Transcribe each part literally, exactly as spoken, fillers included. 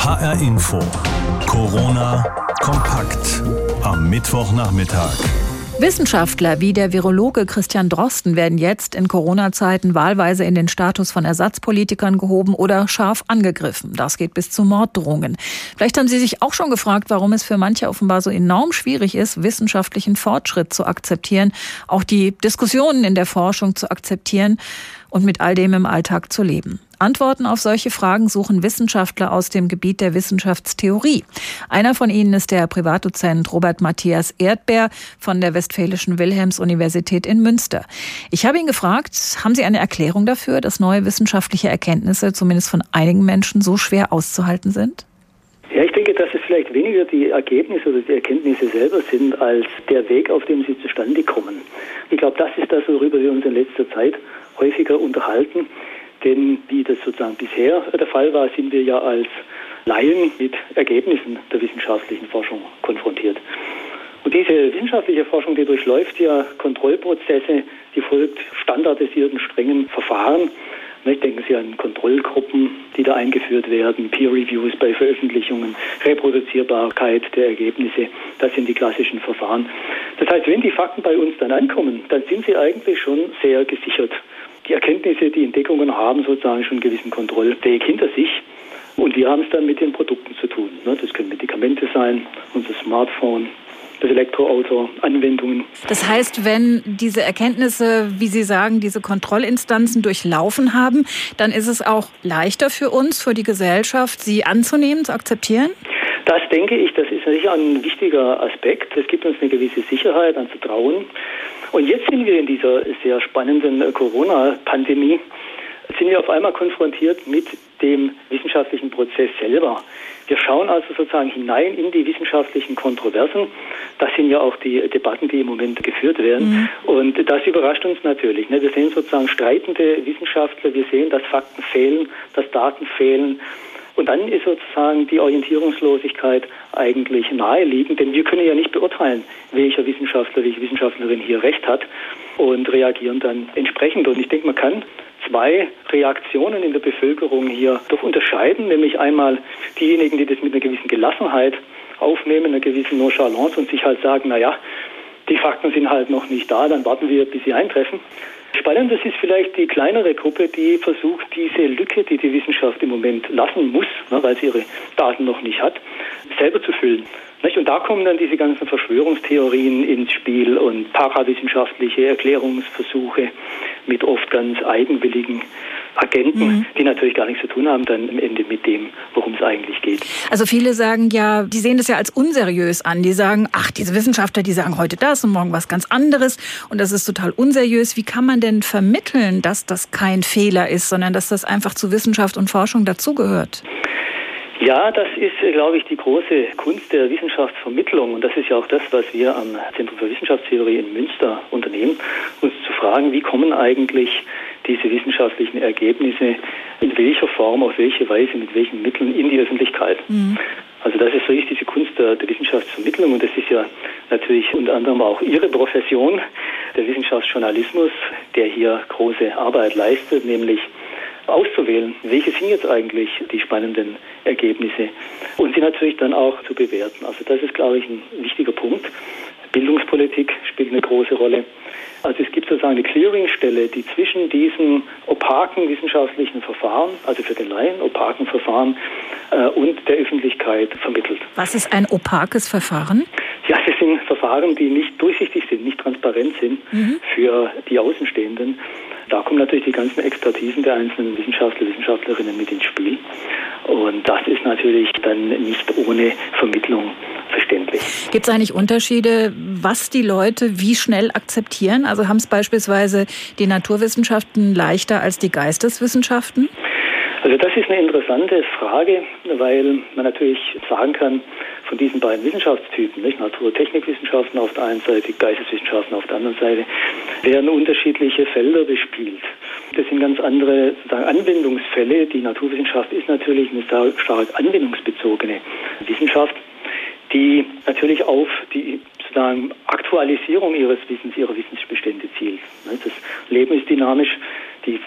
H R Info. Corona kompakt am Mittwochnachmittag. Wissenschaftler wie der Virologe Christian Drosten werden jetzt in Corona-Zeiten wahlweise in den Status von Ersatzpolitikern gehoben oder scharf angegriffen. Das geht bis zu Morddrohungen. Vielleicht haben Sie sich auch schon gefragt, warum es für manche offenbar so enorm schwierig ist, wissenschaftlichen Fortschritt zu akzeptieren, auch die Diskussionen in der Forschung zu akzeptieren und mit all dem im Alltag zu leben. Antworten auf solche Fragen suchen Wissenschaftler aus dem Gebiet der Wissenschaftstheorie. Einer von ihnen ist der Privatdozent Robert Matthias Erdbeer von der Westfälischen Wilhelms-Universität in Münster. Ich habe ihn gefragt, haben Sie eine Erklärung dafür, dass neue wissenschaftliche Erkenntnisse zumindest von einigen Menschen so schwer auszuhalten sind? Ja, ich denke, dass es vielleicht weniger die Ergebnisse oder die Erkenntnisse selber sind, als der Weg, auf dem sie zustande kommen. Ich glaube, das ist das, worüber wir uns in letzter Zeit häufiger unterhalten. Denn wie das sozusagen bisher der Fall war, sind wir ja als Laien mit Ergebnissen der wissenschaftlichen Forschung konfrontiert. Und diese wissenschaftliche Forschung, die durchläuft ja Kontrollprozesse, die folgt standardisierten, strengen Verfahren. Denken Sie an Kontrollgruppen, die da eingeführt werden, Peer-Reviews bei Veröffentlichungen, Reproduzierbarkeit der Ergebnisse. Das sind die klassischen Verfahren. Das heißt, wenn die Fakten bei uns dann ankommen, dann sind sie eigentlich schon sehr gesichert. Die Erkenntnisse, die Entdeckungen haben sozusagen schon einen gewissen Kontrollweg hinter sich. Und wir haben es dann mit den Produkten zu tun. Das können Medikamente sein, unser Smartphone, das Elektroauto, Anwendungen. Das heißt, wenn diese Erkenntnisse, wie Sie sagen, diese Kontrollinstanzen durchlaufen haben, dann ist es auch leichter für uns, für die Gesellschaft, sie anzunehmen, zu akzeptieren? Das denke ich, das ist sicher ein wichtiger Aspekt. Es gibt uns eine gewisse Sicherheit, ein Vertrauen. Und jetzt sind wir in dieser sehr spannenden Corona-Pandemie, sind wir auf einmal konfrontiert mit dem wissenschaftlichen Prozess selber. Wir schauen also sozusagen hinein in die wissenschaftlichen Kontroversen. Das sind ja auch die Debatten, die im Moment geführt werden. Mhm. Und das überrascht uns natürlich. Wir sehen sozusagen streitende Wissenschaftler, wir sehen, dass Fakten fehlen, dass Daten fehlen. Und dann ist sozusagen die Orientierungslosigkeit eigentlich naheliegend, denn wir können ja nicht beurteilen, welcher Wissenschaftler, welche Wissenschaftlerin hier recht hat und reagieren dann entsprechend. Und ich denke, man kann zwei Reaktionen in der Bevölkerung hier doch unterscheiden, nämlich einmal diejenigen, die das mit einer gewissen Gelassenheit aufnehmen, einer gewissen Nonchalance und sich halt sagen, naja, die Fakten sind halt noch nicht da, dann warten wir, bis sie eintreffen. Spannend, das ist vielleicht die kleinere Gruppe, die versucht, diese Lücke, die die Wissenschaft im Moment lassen muss, ne, weil sie ihre Daten noch nicht hat, selber zu füllen. Nicht? Und da kommen dann diese ganzen Verschwörungstheorien ins Spiel und parawissenschaftliche Erklärungsversuche mit oft ganz eigenwilligen Agenten, mhm. die natürlich gar nichts zu tun haben dann am Ende mit dem, worum es eigentlich geht. Also viele sagen ja, die sehen das ja als unseriös an. Die sagen, ach, diese Wissenschaftler, die sagen heute das und morgen was ganz anderes und das ist total unseriös. Wie kann man denn vermitteln, dass das kein Fehler ist, sondern dass das einfach zu Wissenschaft und Forschung dazugehört? Ja, das ist, glaube ich, die große Kunst der Wissenschaftsvermittlung. Und das ist ja auch das, was wir am Zentrum für Wissenschaftstheorie in Münster unternehmen, uns zu fragen, wie kommen eigentlich diese wissenschaftlichen Ergebnisse in welcher Form, auf welche Weise, mit welchen Mitteln in die Öffentlichkeit. Mhm. Also das ist wirklich diese Kunst der, der Wissenschaftsvermittlung und das ist ja natürlich unter anderem auch Ihre Profession, der Wissenschaftsjournalismus, der hier große Arbeit leistet, nämlich auszuwählen, welche sind jetzt eigentlich die spannenden Ergebnisse und sie natürlich dann auch zu bewerten. Also das ist, glaube ich, ein wichtiger Punkt. Bildungspolitik spielt eine große Rolle. Also es gibt sozusagen eine Clearingstelle, die zwischen diesen opaken wissenschaftlichen Verfahren, also für den Laien opaken Verfahren äh, und der Öffentlichkeit vermittelt. Was ist ein opakes Verfahren? Ja, das sind Verfahren, die nicht durchsichtig sind, nicht transparent sind mhm. für die Außenstehenden. Da kommen natürlich die ganzen Expertisen der einzelnen Wissenschaftler, Wissenschaftlerinnen mit ins Spiel. Und das ist natürlich dann nicht ohne Vermittlung verständlich. Gibt es eigentlich Unterschiede, was die Leute wie schnell akzeptieren? Also haben es beispielsweise die Naturwissenschaften leichter als die Geisteswissenschaften? Also das ist eine interessante Frage, weil man natürlich sagen kann, von diesen beiden Wissenschaftstypen, nicht? Natur- und Technikwissenschaften auf der einen Seite, Geisteswissenschaften auf der anderen Seite, werden unterschiedliche Felder bespielt. Das sind ganz andere sozusagen Anwendungsfälle. Die Naturwissenschaft ist natürlich eine stark anwendungsbezogene Wissenschaft, die natürlich auf die sozusagen Aktualisierung ihres Wissens, ihrer Wissensbestände zielt. Das Leben ist dynamisch, die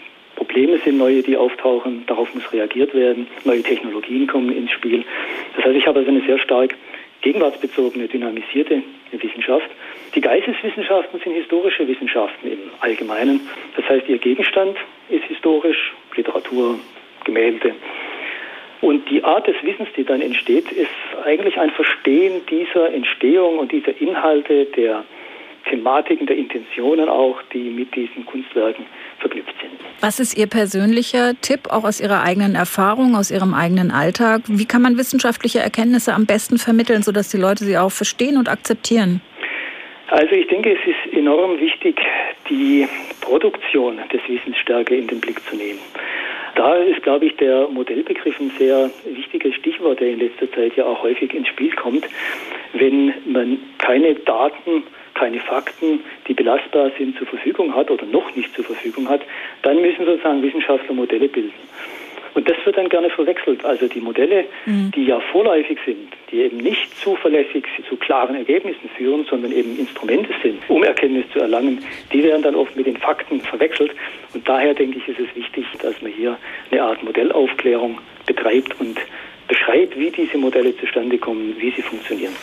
Probleme sind, neue, die auftauchen, darauf muss reagiert werden, neue Technologien kommen ins Spiel. Das heißt, ich habe also eine sehr stark gegenwartsbezogene, dynamisierte Wissenschaft. Die Geisteswissenschaften sind historische Wissenschaften im Allgemeinen. Das heißt, ihr Gegenstand ist historisch, Literatur, Gemälde. Und die Art des Wissens, die dann entsteht, ist eigentlich ein Verstehen dieser Entstehung und dieser Inhalte, der Thematiken, der Intentionen auch, die mit diesen Kunstwerken verknüpft sind. Was ist Ihr persönlicher Tipp, auch aus Ihrer eigenen Erfahrung, aus Ihrem eigenen Alltag? Wie kann man wissenschaftliche Erkenntnisse am besten vermitteln, sodass die Leute sie auch verstehen und akzeptieren? Also ich denke, es ist enorm wichtig, die Produktion des Wissens stärker in den Blick zu nehmen. Da ist, glaube ich, der Modellbegriff ein sehr wichtiges Stichwort, der in letzter Zeit ja auch häufig ins Spiel kommt. Wenn man keine Daten, keine Fakten, die belastbar sind, zur Verfügung hat oder noch nicht zur Verfügung hat, dann müssen sozusagen Wissenschaftler Modelle bilden. Und das wird dann gerne verwechselt. Also die Modelle, mhm. die ja vorläufig sind, die eben nicht zuverlässig zu klaren Ergebnissen führen, sondern eben Instrumente sind, um Erkenntnis zu erlangen, die werden dann oft mit den Fakten verwechselt. Und daher, denke ich, ist es wichtig, dass man hier eine Art Modellaufklärung betreibt und beschreibt, wie diese Modelle zustande kommen, wie sie funktionieren.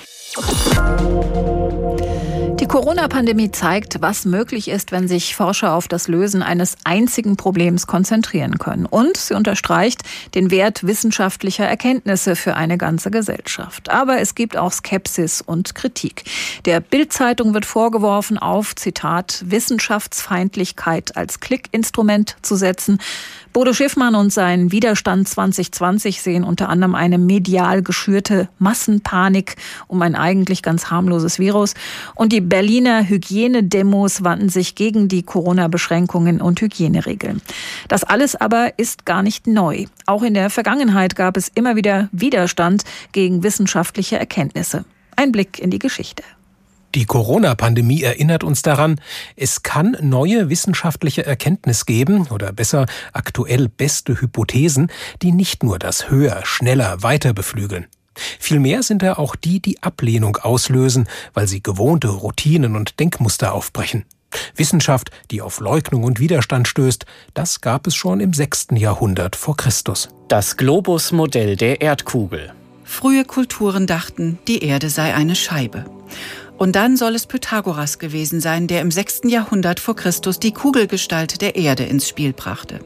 Die Corona-Pandemie zeigt, was möglich ist, wenn sich Forscher auf das Lösen eines einzigen Problems konzentrieren können. Und sie unterstreicht den Wert wissenschaftlicher Erkenntnisse für eine ganze Gesellschaft. Aber es gibt auch Skepsis und Kritik. Der Bild-Zeitung wird vorgeworfen, auf, Zitat, Wissenschaftsfeindlichkeit als Klickinstrument zu setzen. Bodo Schiffmann und sein Widerstand zwanzig zwanzig sehen unter anderem eine medial geschürte Massenpanik um ein eigentlich ganz harmloses Virus. Und die Berliner Hygienedemos wandten sich gegen die Corona-Beschränkungen und Hygieneregeln. Das alles aber ist gar nicht neu. Auch in der Vergangenheit gab es immer wieder Widerstand gegen wissenschaftliche Erkenntnisse. Ein Blick in die Geschichte. Die Corona-Pandemie erinnert uns daran, es kann neue wissenschaftliche Erkenntnis geben, oder besser aktuell beste Hypothesen, die nicht nur das Höher, Schneller, Weiter beflügeln. Vielmehr sind da auch die, die Ablehnung auslösen, weil sie gewohnte Routinen und Denkmuster aufbrechen. Wissenschaft, die auf Leugnung und Widerstand stößt, das gab es schon im sechsten Jahrhundert vor Christus. Das Globus-Modell der Erdkugel. Frühe Kulturen dachten, die Erde sei eine Scheibe. Und dann soll es Pythagoras gewesen sein, der im sechsten Jahrhundert vor Christus die Kugelgestalt der Erde ins Spiel brachte.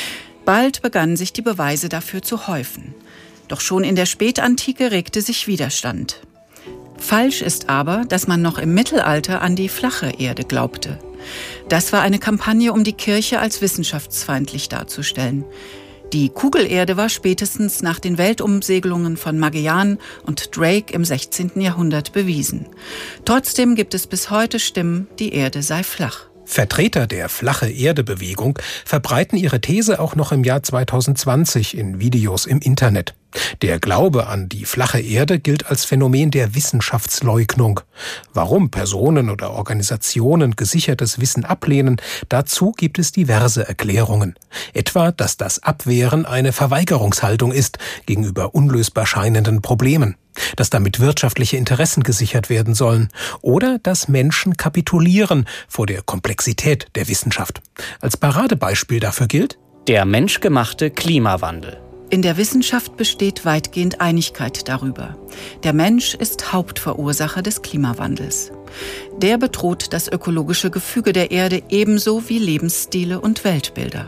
Bald begannen sich die Beweise dafür zu häufen. Doch schon in der Spätantike regte sich Widerstand. Falsch ist aber, dass man noch im Mittelalter an die flache Erde glaubte. Das war eine Kampagne, um die Kirche als wissenschaftsfeindlich darzustellen. Die Kugelerde war spätestens nach den Weltumsegelungen von Magellan und Drake im sechzehnten Jahrhundert bewiesen. Trotzdem gibt es bis heute Stimmen, die Erde sei flach. Vertreter der Flache-Erde-Bewegung verbreiten ihre These auch noch im Jahr zweitausendzwanzig in Videos im Internet. Der Glaube an die flache Erde gilt als Phänomen der Wissenschaftsleugnung. Warum Personen oder Organisationen gesichertes Wissen ablehnen, dazu gibt es diverse Erklärungen. Etwa, dass das Abwehren eine Verweigerungshaltung ist gegenüber unlösbar scheinenden Problemen, dass damit wirtschaftliche Interessen gesichert werden sollen oder dass Menschen kapitulieren vor der Komplexität der Wissenschaft. Als Paradebeispiel dafür gilt der menschgemachte Klimawandel. In der Wissenschaft besteht weitgehend Einigkeit darüber. Der Mensch ist Hauptverursacher des Klimawandels. Der bedroht das ökologische Gefüge der Erde ebenso wie Lebensstile und Weltbilder.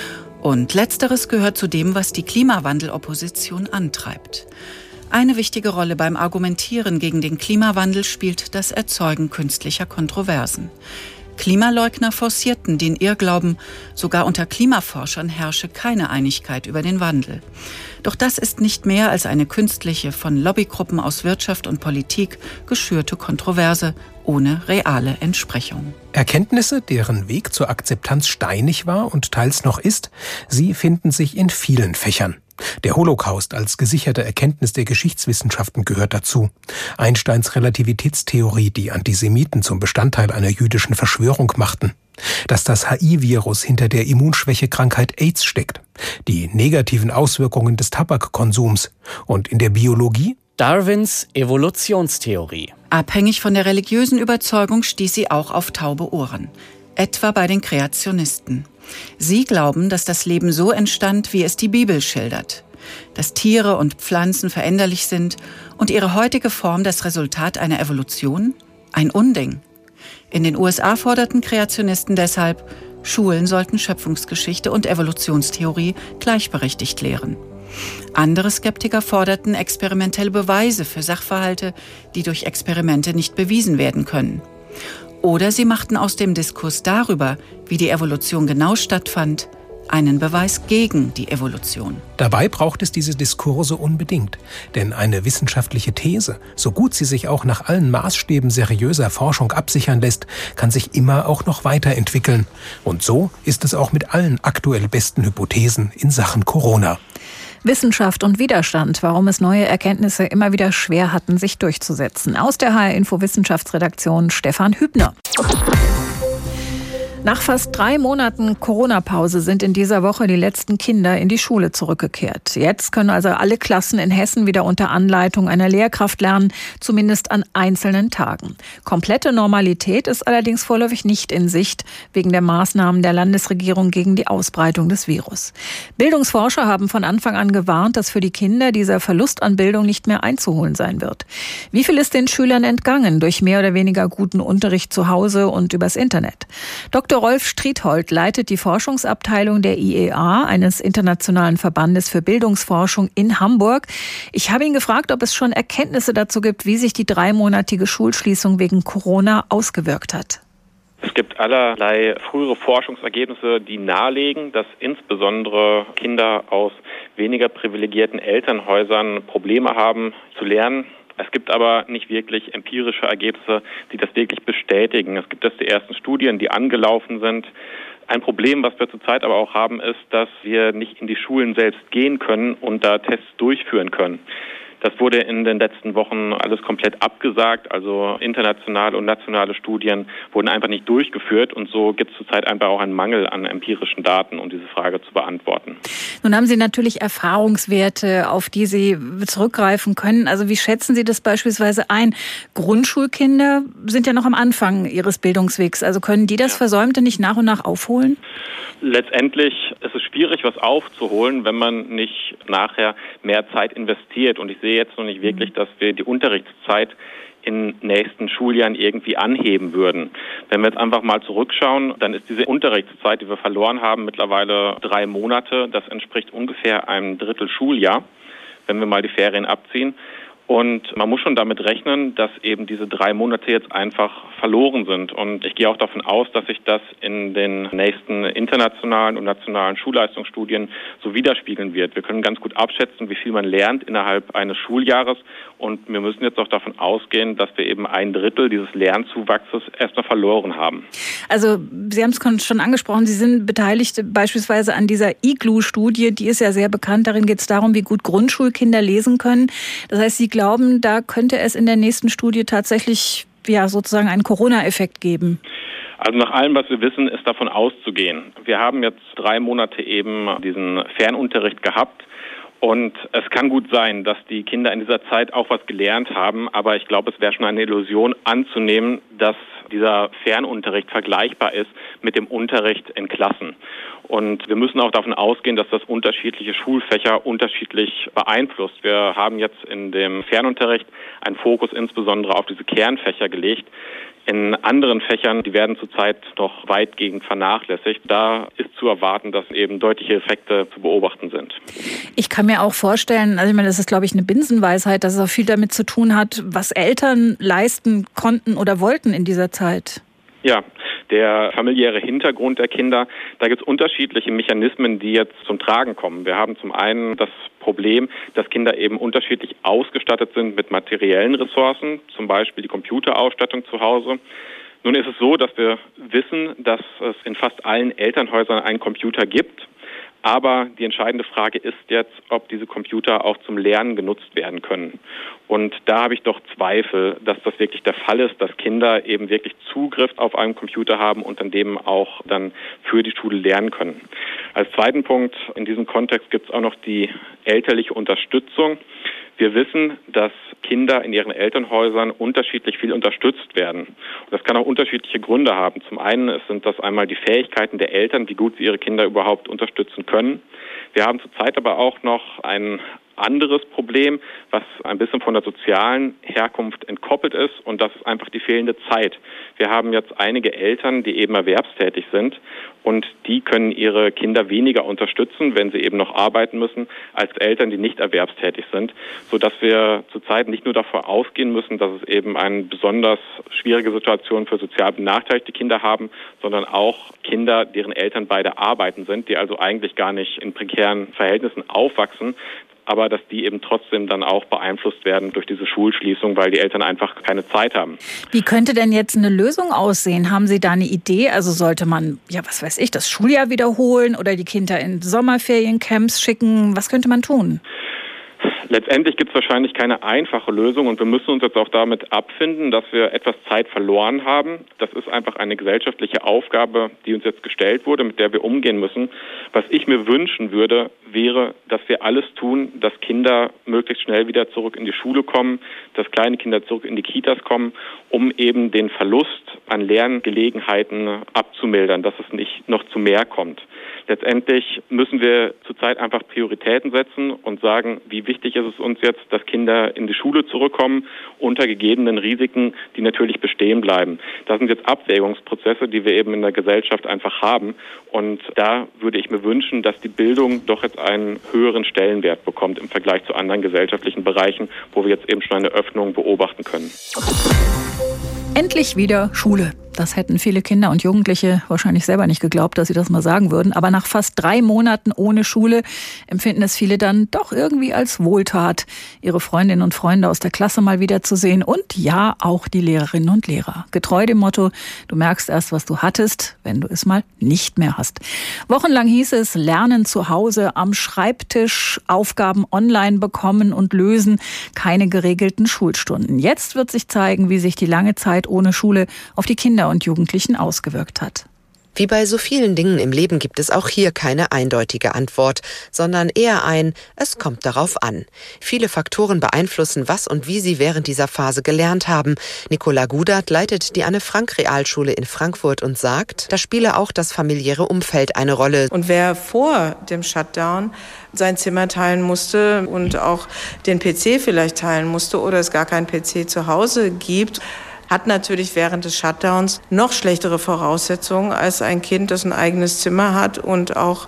Und letzteres gehört zu dem, was die Klimawandelopposition antreibt. Eine wichtige Rolle beim Argumentieren gegen den Klimawandel spielt das Erzeugen künstlicher Kontroversen. Klimaleugner forcierten den Irrglauben, sogar unter Klimaforschern herrsche keine Einigkeit über den Wandel. Doch das ist nicht mehr als eine künstliche, von Lobbygruppen aus Wirtschaft und Politik geschürte Kontroverse ohne reale Entsprechung. Erkenntnisse, deren Weg zur Akzeptanz steinig war und teils noch ist, sie finden sich in vielen Fächern. Der Holocaust als gesicherte Erkenntnis der Geschichtswissenschaften gehört dazu. Einsteins Relativitätstheorie, die Antisemiten zum Bestandteil einer jüdischen Verschwörung machten. Dass das H I-Virus hinter der Immunschwächekrankheit AIDS steckt. Die negativen Auswirkungen des Tabakkonsums. Und in der Biologie? Darwins Evolutionstheorie. Abhängig von der religiösen Überzeugung stieß sie auch auf taube Ohren. Etwa bei den Kreationisten. Sie glauben, dass das Leben so entstand, wie es die Bibel schildert. Dass Tiere und Pflanzen veränderlich sind und ihre heutige Form das Resultat einer Evolution? Ein Unding. In den U S A forderten Kreationisten deshalb, Schulen sollten Schöpfungsgeschichte und Evolutionstheorie gleichberechtigt lehren. Andere Skeptiker forderten experimentelle Beweise für Sachverhalte, die durch Experimente nicht bewiesen werden können. Oder sie machten aus dem Diskurs darüber, wie die Evolution genau stattfand, einen Beweis gegen die Evolution. Dabei braucht es diese Diskurse unbedingt. Denn eine wissenschaftliche These, so gut sie sich auch nach allen Maßstäben seriöser Forschung absichern lässt, kann sich immer auch noch weiterentwickeln. Und so ist es auch mit allen aktuell besten Hypothesen in Sachen Corona. Wissenschaft und Widerstand, warum es neue Erkenntnisse immer wieder schwer hatten, sich durchzusetzen. Aus der H R-Info Wissenschaftsredaktion Stefan Hübner. Nach fast drei Monaten Corona-Pause sind in dieser Woche die letzten Kinder in die Schule zurückgekehrt. Jetzt können also alle Klassen in Hessen wieder unter Anleitung einer Lehrkraft lernen, zumindest an einzelnen Tagen. Komplette Normalität ist allerdings vorläufig nicht in Sicht, wegen der Maßnahmen der Landesregierung gegen die Ausbreitung des Virus. Bildungsforscher haben von Anfang an gewarnt, dass für die Kinder dieser Verlust an Bildung nicht mehr einzuholen sein wird. Wie viel ist den Schülern entgangen durch mehr oder weniger guten Unterricht zu Hause und übers Internet? Doktor Rolf Striethold leitet die Forschungsabteilung der I E A, eines internationalen Verbandes für Bildungsforschung in Hamburg. Ich habe ihn gefragt, ob es schon Erkenntnisse dazu gibt, wie sich die dreimonatige Schulschließung wegen Corona ausgewirkt hat. Es gibt allerlei frühere Forschungsergebnisse, die nahelegen, dass insbesondere Kinder aus weniger privilegierten Elternhäusern Probleme haben zu lernen. Es gibt aber nicht wirklich empirische Ergebnisse, die das wirklich bestätigen. Es gibt erst die ersten Studien, die angelaufen sind. Ein Problem, was wir zurzeit aber auch haben, ist, dass wir nicht in die Schulen selbst gehen können und da Tests durchführen können. Das wurde in den letzten Wochen alles komplett abgesagt. Also internationale und nationale Studien wurden einfach nicht durchgeführt. Und so gibt es zurzeit einfach auch einen Mangel an empirischen Daten, um diese Frage zu beantworten. Nun haben Sie natürlich Erfahrungswerte, auf die Sie zurückgreifen können. Also wie schätzen Sie das beispielsweise ein? Grundschulkinder sind ja noch am Anfang ihres Bildungswegs. Also können die das Versäumte nicht nach und nach aufholen? Letztendlich ist es schwierig, was aufzuholen, wenn man nicht nachher mehr Zeit investiert. Und ich sehe jetzt noch nicht wirklich, dass wir die Unterrichtszeit in nächsten Schuljahren irgendwie anheben würden. Wenn wir jetzt einfach mal zurückschauen, dann ist diese Unterrichtszeit, die wir verloren haben, mittlerweile drei Monate. Das entspricht ungefähr einem Drittel Schuljahr, wenn wir mal die Ferien abziehen. Und man muss schon damit rechnen, dass eben diese drei Monate jetzt einfach verloren sind. Und ich gehe auch davon aus, dass sich das in den nächsten internationalen und nationalen Schulleistungsstudien so widerspiegeln wird. Wir können ganz gut abschätzen, wie viel man lernt innerhalb eines Schuljahres. Und wir müssen jetzt auch davon ausgehen, dass wir eben ein Drittel dieses Lernzuwachses erstmal verloren haben. Also Sie haben es schon angesprochen, Sie sind beteiligt beispielsweise an dieser I G L U-Studie. Die ist ja sehr bekannt. Darin geht es darum, wie gut Grundschulkinder lesen können. Das heißt, Sie glauben, da könnte es in der nächsten Studie tatsächlich ja sozusagen einen Corona-Effekt geben? Also nach allem, was wir wissen, ist davon auszugehen. Wir haben jetzt drei Monate eben diesen Fernunterricht gehabt. Und es kann gut sein, dass die Kinder in dieser Zeit auch was gelernt haben. Aber ich glaube, es wäre schon eine Illusion anzunehmen, dass dieser Fernunterricht vergleichbar ist mit dem Unterricht in Klassen. Und wir müssen auch davon ausgehen, dass das unterschiedliche Schulfächer unterschiedlich beeinflusst. Wir haben jetzt in dem Fernunterricht einen Fokus insbesondere auf diese Kernfächer gelegt. In anderen Fächern, die werden zurzeit noch weitgehend vernachlässigt. Da ist zu erwarten, dass eben deutliche Effekte zu beobachten sind. Ich kann mir auch vorstellen, also ich meine, das ist, glaube ich, eine Binsenweisheit, dass es auch viel damit zu tun hat, was Eltern leisten konnten oder wollten in dieser Zeit. Ja, der familiäre Hintergrund der Kinder, da gibt es unterschiedliche Mechanismen, die jetzt zum Tragen kommen. Wir haben zum einen das Problem, dass Kinder eben unterschiedlich ausgestattet sind mit materiellen Ressourcen, zum Beispiel die Computerausstattung zu Hause. Nun ist es so, dass wir wissen, dass es in fast allen Elternhäusern einen Computer gibt. Aber die entscheidende Frage ist jetzt, ob diese Computer auch zum Lernen genutzt werden können. Und da habe ich doch Zweifel, dass das wirklich der Fall ist, dass Kinder eben wirklich Zugriff auf einen Computer haben und an dem auch dann für die Schule lernen können. Als zweiten Punkt in diesem Kontext gibt es auch noch die elterliche Unterstützung. Wir wissen, dass Kinder in ihren Elternhäusern unterschiedlich viel unterstützt werden. Und das kann auch unterschiedliche Gründe haben. Zum einen sind das einmal die Fähigkeiten der Eltern, wie gut sie ihre Kinder überhaupt unterstützen können. Wir haben zurzeit aber auch noch ein anderes Problem, was ein bisschen von der sozialen Herkunft entkoppelt ist, und das ist einfach die fehlende Zeit. Wir haben jetzt einige Eltern, die eben erwerbstätig sind, und die können ihre Kinder weniger unterstützen, wenn sie eben noch arbeiten müssen, als Eltern, die nicht erwerbstätig sind, sodass wir zurzeit nicht nur davor ausgehen müssen, dass es eben eine besonders schwierige Situation für sozial benachteiligte Kinder haben, sondern auch Kinder, deren Eltern beide arbeiten sind, die also eigentlich gar nicht in prekären Verhältnissen aufwachsen, aber dass die eben trotzdem dann auch beeinflusst werden durch diese Schulschließung, weil die Eltern einfach keine Zeit haben. Wie könnte denn jetzt eine Lösung aussehen? Haben Sie da eine Idee? Also sollte man, ja, was weiß ich, das Schuljahr wiederholen oder die Kinder in Sommerferiencamps schicken? Was könnte man tun? Letztendlich gibt es wahrscheinlich keine einfache Lösung, und wir müssen uns jetzt auch damit abfinden, dass wir etwas Zeit verloren haben. Das ist einfach eine gesellschaftliche Aufgabe, die uns jetzt gestellt wurde, mit der wir umgehen müssen. Was ich mir wünschen würde, wäre, dass wir alles tun, dass Kinder möglichst schnell wieder zurück in die Schule kommen, dass kleine Kinder zurück in die Kitas kommen, um eben den Verlust an Lerngelegenheiten abzumildern, dass es nicht noch zu mehr kommt. Letztendlich müssen wir zurzeit einfach Prioritäten setzen und sagen, wie wichtig ist es uns jetzt, dass Kinder in die Schule zurückkommen, unter gegebenen Risiken, die natürlich bestehen bleiben. Das sind jetzt Abwägungsprozesse, die wir eben in der Gesellschaft einfach haben. Und da würde ich mir wünschen, dass die Bildung doch jetzt einen höheren Stellenwert bekommt im Vergleich zu anderen gesellschaftlichen Bereichen, wo wir jetzt eben schon eine Öffnung beobachten können. Endlich wieder Schule. Das hätten viele Kinder und Jugendliche wahrscheinlich selber nicht geglaubt, dass sie das mal sagen würden. Aber nach fast drei Monaten ohne Schule empfinden es viele dann doch irgendwie als Wohltat, ihre Freundinnen und Freunde aus der Klasse mal wiederzusehen. Und ja, auch die Lehrerinnen und Lehrer. Getreu dem Motto, du merkst erst, was du hattest, wenn du es mal nicht mehr hast. Wochenlang hieß es, Lernen zu Hause, am Schreibtisch, Aufgaben online bekommen und lösen, keine geregelten Schulstunden. Jetzt wird sich zeigen, wie sich die lange Zeit ohne Schule auf die Kinder und Jugendlichen ausgewirkt hat. Wie bei so vielen Dingen im Leben gibt es auch hier keine eindeutige Antwort, sondern eher ein Es kommt darauf an. Viele Faktoren beeinflussen, was und wie Sie während dieser Phase gelernt haben. Nicola Gudert leitet die Anne-Frank-Realschule in Frankfurt und sagt, da spiele auch das familiäre Umfeld eine Rolle. Und wer vor dem Shutdown sein Zimmer teilen musste und auch den P C vielleicht teilen musste oder es gar keinen P C zu Hause gibt, hat natürlich während des Shutdowns noch schlechtere Voraussetzungen als ein Kind, das ein eigenes Zimmer hat und auch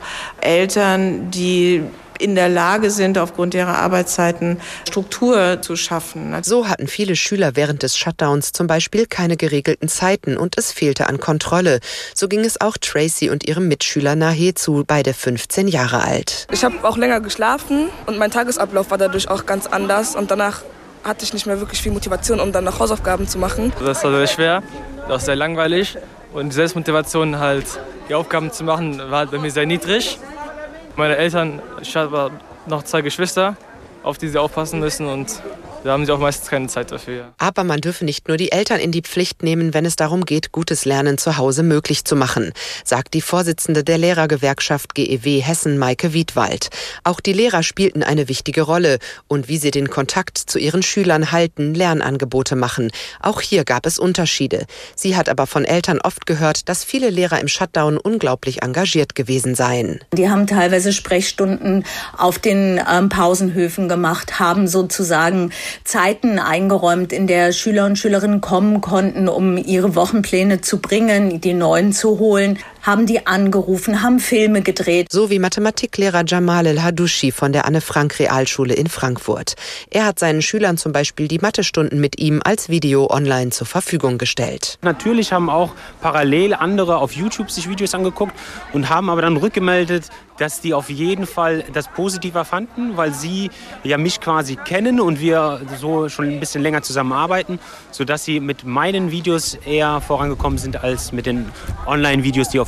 Eltern, die in der Lage sind, aufgrund ihrer Arbeitszeiten Struktur zu schaffen. So hatten viele Schüler während des Shutdowns zum Beispiel keine geregelten Zeiten und es fehlte an Kontrolle. So ging es auch Tracy und ihrem Mitschüler Nahezu, beide fünfzehn Jahre alt. Ich habe auch länger geschlafen und mein Tagesablauf war dadurch auch ganz anders und danach hatte ich nicht mehr wirklich viel Motivation, um dann noch Hausaufgaben zu machen. Das war sehr schwer, auch sehr langweilig und die Selbstmotivation halt, die Aufgaben zu machen, war halt bei mir sehr niedrig. Meine Eltern, ich habe noch zwei Geschwister, auf die sie aufpassen müssen und da haben sie auch meistens keine Zeit dafür. Aber man dürfe nicht nur die Eltern in die Pflicht nehmen, wenn es darum geht, gutes Lernen zu Hause möglich zu machen, sagt die Vorsitzende der Lehrergewerkschaft G E W Hessen, Maike Wiedwald. Auch die Lehrer spielten eine wichtige Rolle und wie sie den Kontakt zu ihren Schülern halten, Lernangebote machen. Auch hier gab es Unterschiede. Sie hat aber von Eltern oft gehört, dass viele Lehrer im Shutdown unglaublich engagiert gewesen seien. Die haben teilweise Sprechstunden auf den ähm, Pausenhöfen gemacht, haben sozusagen Zeiten eingeräumt, in der Schüler und Schülerinnen kommen konnten, um ihre Wochenpläne zu bringen, die neuen zu holen, haben die angerufen, haben Filme gedreht. So wie Mathematiklehrer Jamal El-Hadouchi von der Anne-Frank-Realschule in Frankfurt. Er hat seinen Schülern zum Beispiel die Mathestunden mit ihm als Video online zur Verfügung gestellt. Natürlich haben auch parallel andere auf YouTube sich Videos angeguckt und haben aber dann rückgemeldet, dass die auf jeden Fall das positiver fanden, weil sie ja mich quasi kennen und wir so schon ein bisschen länger zusammenarbeiten, sodass sie mit meinen Videos eher vorangekommen sind als mit den Online-Videos, die auf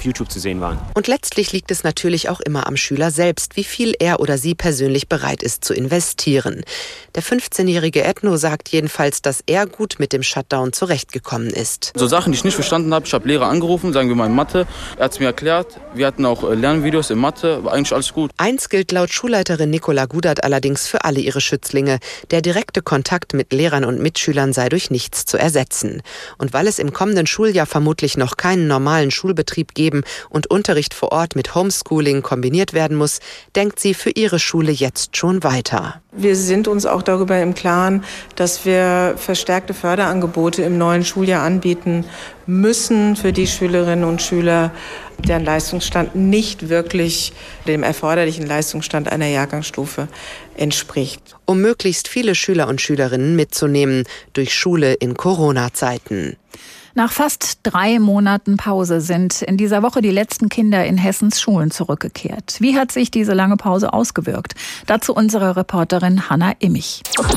auf YouTube zu sehen waren. Und letztlich liegt es natürlich auch immer am Schüler selbst, wie viel er oder sie persönlich bereit ist zu investieren. Der fünfzehnjährige Ethno sagt jedenfalls, dass er gut mit dem Shutdown zurechtgekommen ist. So Sachen, die ich nicht verstanden habe, ich habe Lehrer angerufen, sagen wir mal in Mathe, er hat es mir erklärt, wir hatten auch Lernvideos in Mathe, war eigentlich alles gut. Eins gilt laut Schulleiterin Nicola Gudert allerdings für alle ihre Schützlinge: Der direkte Kontakt mit Lehrern und Mitschülern sei durch nichts zu ersetzen. Und weil es im kommenden Schuljahr vermutlich noch keinen normalen Schulbetrieb geben und Unterricht vor Ort mit Homeschooling kombiniert werden muss, denkt sie für ihre Schule jetzt schon weiter. Wir sind uns auch darüber im Klaren, dass wir verstärkte Förderangebote im neuen Schuljahr anbieten müssen für die Schülerinnen und Schüler, deren Leistungsstand nicht wirklich dem erforderlichen Leistungsstand einer Jahrgangsstufe entspricht. Um möglichst viele Schüler und Schülerinnen mitzunehmen durch Schule in Corona-Zeiten. Nach fast drei Monaten Pause sind in dieser Woche die letzten Kinder in Hessens Schulen zurückgekehrt. Wie hat sich diese lange Pause ausgewirkt? Dazu unsere Reporterin Hanna Immich.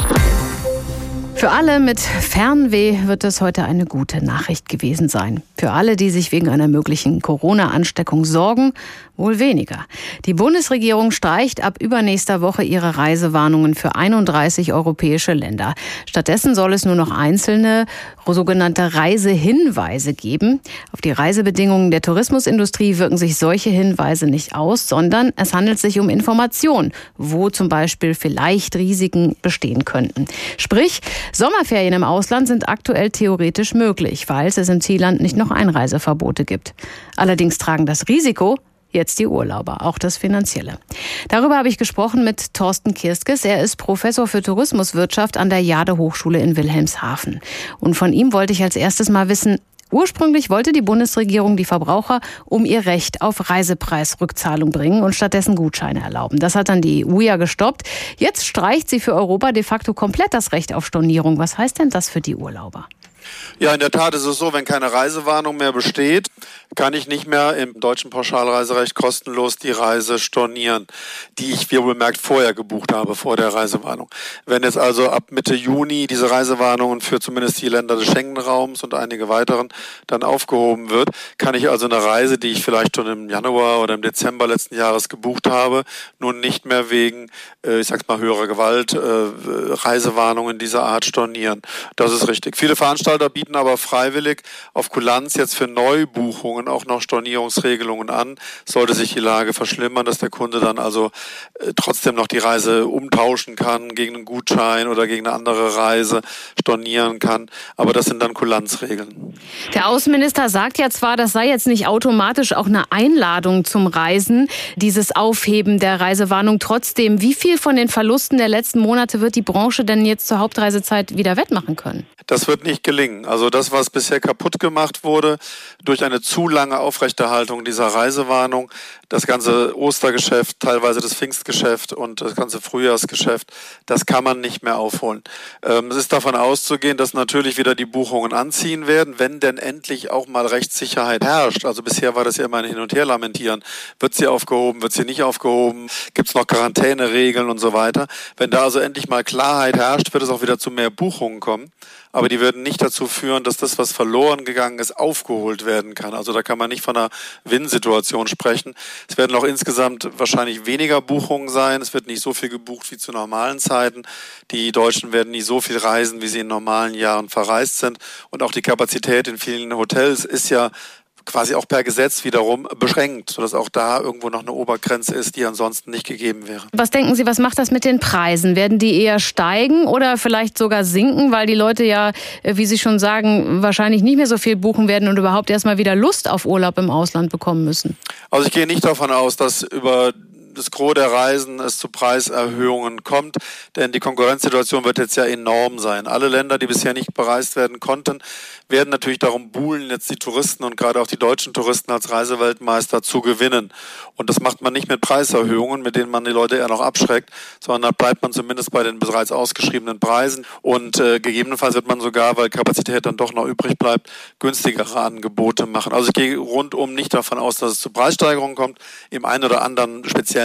Für alle mit Fernweh wird es heute eine gute Nachricht gewesen sein. Für alle, die sich wegen einer möglichen Corona-Ansteckung sorgen, wohl weniger. Die Bundesregierung streicht ab übernächster Woche ihre Reisewarnungen für einunddreißig europäische Länder. Stattdessen soll es nur noch einzelne sogenannte Reisehinweise geben. Auf die Reisebedingungen der Tourismusindustrie wirken sich solche Hinweise nicht aus, sondern es handelt sich um Informationen, wo zum Beispiel vielleicht Risiken bestehen könnten. Sprich, Sommerferien im Ausland sind aktuell theoretisch möglich, weil es im Zielland nicht noch Einreiseverbote gibt. Allerdings tragen das Risiko jetzt die Urlauber, auch das Finanzielle. Darüber habe ich gesprochen mit Thorsten Kirskes. Er ist Professor für Tourismuswirtschaft an der Jade-Hochschule in Wilhelmshaven. Und von ihm wollte ich als erstes mal wissen, ursprünglich wollte die Bundesregierung die Verbraucher um ihr Recht auf Reisepreisrückzahlung bringen und stattdessen Gutscheine erlauben. Das hat dann die E U ja gestoppt. Jetzt streicht sie für Europa de facto komplett das Recht auf Stornierung. Was heißt denn das für die Urlauber? Ja, in der Tat ist es so, wenn keine Reisewarnung mehr besteht, kann ich nicht mehr im deutschen Pauschalreiserecht kostenlos die Reise stornieren, die ich, wie bemerkt, vorher gebucht habe, vor der Reisewarnung. Wenn jetzt also ab Mitte Juni diese Reisewarnungen für zumindest die Länder des Schengen-Raums und einige weiteren dann aufgehoben wird, kann ich also eine Reise, die ich vielleicht schon im Januar oder im Dezember letzten Jahres gebucht habe, nun nicht mehr wegen, ich sag's mal, höherer Gewalt, Reisewarnungen dieser Art stornieren. Das ist richtig. Viele Veranstalter bieten aber freiwillig auf Kulanz jetzt für Neubuchungen auch noch Stornierungsregelungen an. Sollte sich die Lage verschlimmern, dass der Kunde dann also äh, trotzdem noch die Reise umtauschen kann gegen einen Gutschein oder gegen eine andere Reise stornieren kann. Aber das sind dann Kulanzregeln. Der Außenminister sagt ja zwar, das sei jetzt nicht automatisch auch eine Einladung zum Reisen, dieses Aufheben der Reisewarnung. Trotzdem, wie viel von den Verlusten der letzten Monate wird die Branche denn jetzt zur Hauptreisezeit wieder wettmachen können? Das wird nicht gelingen. Also das, was bisher kaputt gemacht wurde durch eine zu lange Aufrechterhaltung dieser Reisewarnung, das ganze Ostergeschäft, teilweise das Pfingstgeschäft und das ganze Frühjahrsgeschäft, das kann man nicht mehr aufholen. Ähm, es ist davon auszugehen, dass natürlich wieder die Buchungen anziehen werden, wenn denn endlich auch mal Rechtssicherheit herrscht. Also bisher war das ja immer ein Hin- und Her-Lamentieren. Wird sie aufgehoben, wird sie nicht aufgehoben? Gibt es noch Quarantäneregeln und so weiter? Wenn da also endlich mal Klarheit herrscht, wird es auch wieder zu mehr Buchungen kommen. Aber die würden nicht dazu führen, dass das, was verloren gegangen ist, aufgeholt werden kann. Also da kann man nicht von einer Win-Situation sprechen. Es werden auch insgesamt wahrscheinlich weniger Buchungen sein. Es wird nicht so viel gebucht wie zu normalen Zeiten. Die Deutschen werden nie so viel reisen, wie sie in normalen Jahren verreist sind. Und auch die Kapazität in vielen Hotels ist ja quasi auch per Gesetz wiederum beschränkt, sodass auch da irgendwo noch eine Obergrenze ist, die ansonsten nicht gegeben wäre. Was denken Sie, was macht das mit den Preisen? Werden die eher steigen oder vielleicht sogar sinken, weil die Leute ja, wie Sie schon sagen, wahrscheinlich nicht mehr so viel buchen werden und überhaupt erstmal wieder Lust auf Urlaub im Ausland bekommen müssen? Also ich gehe nicht davon aus, dass über das Gros der Reisen es zu Preiserhöhungen kommt, denn die Konkurrenzsituation wird jetzt ja enorm sein. Alle Länder, die bisher nicht bereist werden konnten, werden natürlich darum buhlen, jetzt die Touristen und gerade auch die deutschen Touristen als Reiseweltmeister zu gewinnen. Und das macht man nicht mit Preiserhöhungen, mit denen man die Leute eher noch abschreckt, sondern da bleibt man zumindest bei den bereits ausgeschriebenen Preisen. Und äh, gegebenenfalls wird man sogar, weil Kapazität dann doch noch übrig bleibt, günstigere Angebote machen. Also ich gehe rundum nicht davon aus, dass es zu Preissteigerungen kommt. Im einen oder anderen speziellen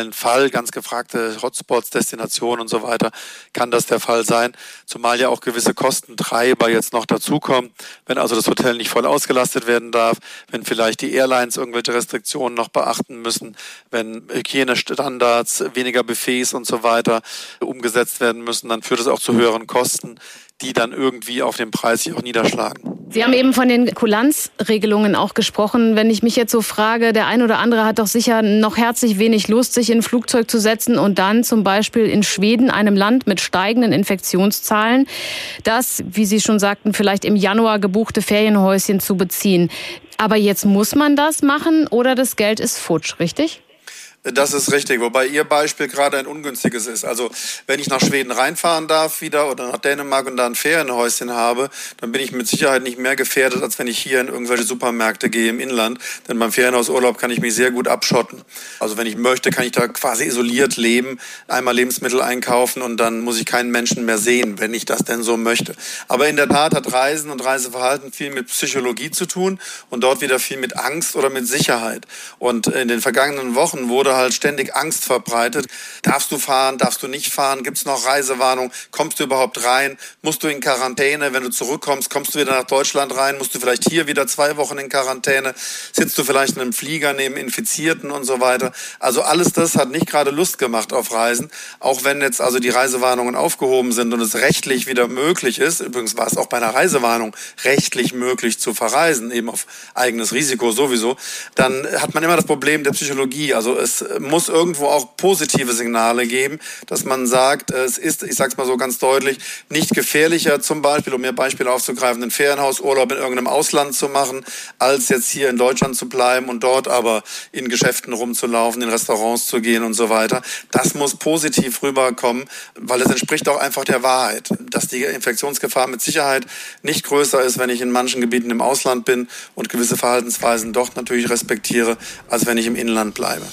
speziellen Fall, ganz gefragte Hotspots, Destinationen und so weiter, kann das der Fall sein. Zumal ja auch gewisse Kostentreiber jetzt noch dazukommen. Wenn also das Hotel nicht voll ausgelastet werden darf, wenn vielleicht die Airlines irgendwelche Restriktionen noch beachten müssen, wenn Hygienestandards, weniger Buffets und so weiter umgesetzt werden müssen, dann führt es auch zu höheren Kosten, die dann irgendwie auf den Preis sich auch niederschlagen. Sie haben eben von den Kulanzregelungen auch gesprochen. Wenn ich mich jetzt so frage, der ein oder andere hat doch sicher noch herzlich wenig Lust, sich in ein Flugzeug zu setzen und dann zum Beispiel in Schweden, einem Land mit steigenden Infektionszahlen, das, wie Sie schon sagten, vielleicht im Januar gebuchte Ferienhäuschen zu beziehen. Aber jetzt muss man das machen oder das Geld ist futsch, richtig? Das ist richtig, wobei Ihr Beispiel gerade ein ungünstiges ist. Also wenn ich nach Schweden reinfahren darf wieder oder nach Dänemark und da ein Ferienhäuschen habe, dann bin ich mit Sicherheit nicht mehr gefährdet, als wenn ich hier in irgendwelche Supermärkte gehe im Inland. Denn beim Ferienhausurlaub kann ich mich sehr gut abschotten. Also wenn ich möchte, kann ich da quasi isoliert leben, einmal Lebensmittel einkaufen und dann muss ich keinen Menschen mehr sehen, wenn ich das denn so möchte. Aber in der Tat hat Reisen und Reiseverhalten viel mit Psychologie zu tun und dort wieder viel mit Angst oder mit Sicherheit. Und in den vergangenen Wochen wurde halt ständig Angst verbreitet. Darfst du fahren, darfst du nicht fahren? Gibt es noch Reisewarnung? Kommst du überhaupt rein? Musst du in Quarantäne? Wenn du zurückkommst, kommst du wieder nach Deutschland rein? Musst du vielleicht hier wieder zwei Wochen in Quarantäne? Sitzt du vielleicht in einem Flieger neben Infizierten und so weiter? Also alles das hat nicht gerade Lust gemacht auf Reisen. Auch wenn jetzt also die Reisewarnungen aufgehoben sind und es rechtlich wieder möglich ist, übrigens war es auch bei einer Reisewarnung rechtlich möglich zu verreisen, eben auf eigenes Risiko sowieso, dann hat man immer das Problem der Psychologie. Also es muss irgendwo auch positive Signale geben, dass man sagt, es ist, ich sag's mal so ganz deutlich, nicht gefährlicher, zum Beispiel, um mir Beispiele aufzugreifen, einen Ferienhausurlaub in irgendeinem Ausland zu machen, als jetzt hier in Deutschland zu bleiben und dort aber in Geschäften rumzulaufen, in Restaurants zu gehen und so weiter. Das muss positiv rüberkommen, weil es entspricht auch einfach der Wahrheit, dass die Infektionsgefahr mit Sicherheit nicht größer ist, wenn ich in manchen Gebieten im Ausland bin und gewisse Verhaltensweisen doch natürlich respektiere, als wenn ich im Inland bleibe.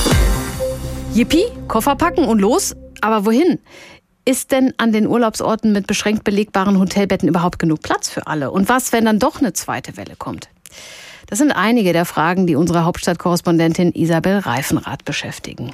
Yippie, Koffer packen und los. Aber wohin? Ist denn an den Urlaubsorten mit beschränkt belegbaren Hotelbetten überhaupt genug Platz für alle? Und was, wenn dann doch eine zweite Welle kommt? Das sind einige der Fragen, die unsere Hauptstadtkorrespondentin Isabel Reifenrath beschäftigen.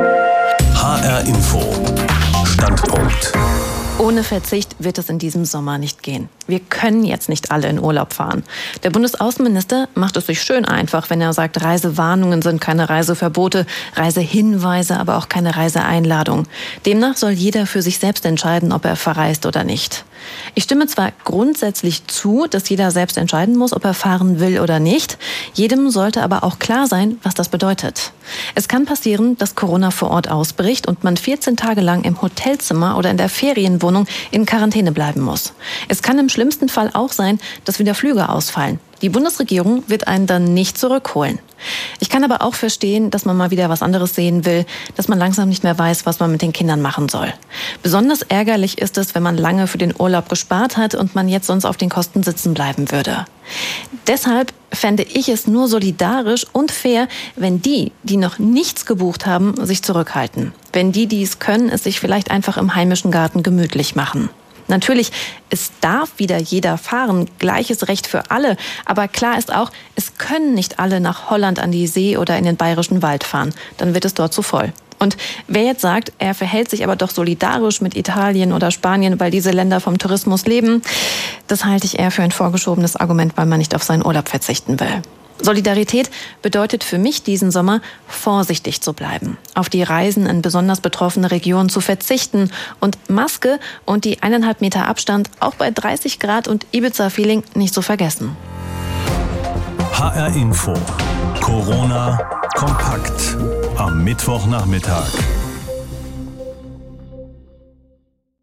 H R Info. Standpunkt. Ohne Verzicht wird es in diesem Sommer nicht gehen. Wir können jetzt nicht alle in Urlaub fahren. Der Bundesaußenminister macht es sich schön einfach, wenn er sagt, Reisewarnungen sind keine Reiseverbote, Reisehinweise, aber auch keine Reiseeinladung. Demnach soll jeder für sich selbst entscheiden, ob er verreist oder nicht. Ich stimme zwar grundsätzlich zu, dass jeder selbst entscheiden muss, ob er fahren will oder nicht. Jedem sollte aber auch klar sein, was das bedeutet. Es kann passieren, dass Corona vor Ort ausbricht und man vierzehn Tage lang im Hotelzimmer oder in der Ferienwohnung in Quarantäne bleiben muss. Es kann im schlimmsten Fall auch sein, dass wieder Flüge ausfallen. Die Bundesregierung wird einen dann nicht zurückholen. Ich kann aber auch verstehen, dass man mal wieder was anderes sehen will, dass man langsam nicht mehr weiß, was man mit den Kindern machen soll. Besonders ärgerlich ist es, wenn man lange für den Urlaub gespart hat und man jetzt sonst auf den Kosten sitzen bleiben würde. Deshalb fände ich es nur solidarisch und fair, wenn die, die noch nichts gebucht haben, sich zurückhalten. Wenn die, die es können, es sich vielleicht einfach im heimischen Garten gemütlich machen. Natürlich, es darf wieder jeder fahren, gleiches Recht für alle. Aber klar ist auch, es können nicht alle nach Holland an die See oder in den Bayerischen Wald fahren. Dann wird es dort zu voll. Und wer jetzt sagt, er verhält sich aber doch solidarisch mit Italien oder Spanien, weil diese Länder vom Tourismus leben, das halte ich eher für ein vorgeschobenes Argument, weil man nicht auf seinen Urlaub verzichten will. Solidarität bedeutet für mich diesen Sommer, vorsichtig zu bleiben, auf die Reisen in besonders betroffene Regionen zu verzichten und Maske und die eineinhalb Meter Abstand auch bei dreißig Grad und Ibiza-Feeling nicht zu vergessen. H R Info. Corona kompakt am Mittwochnachmittag.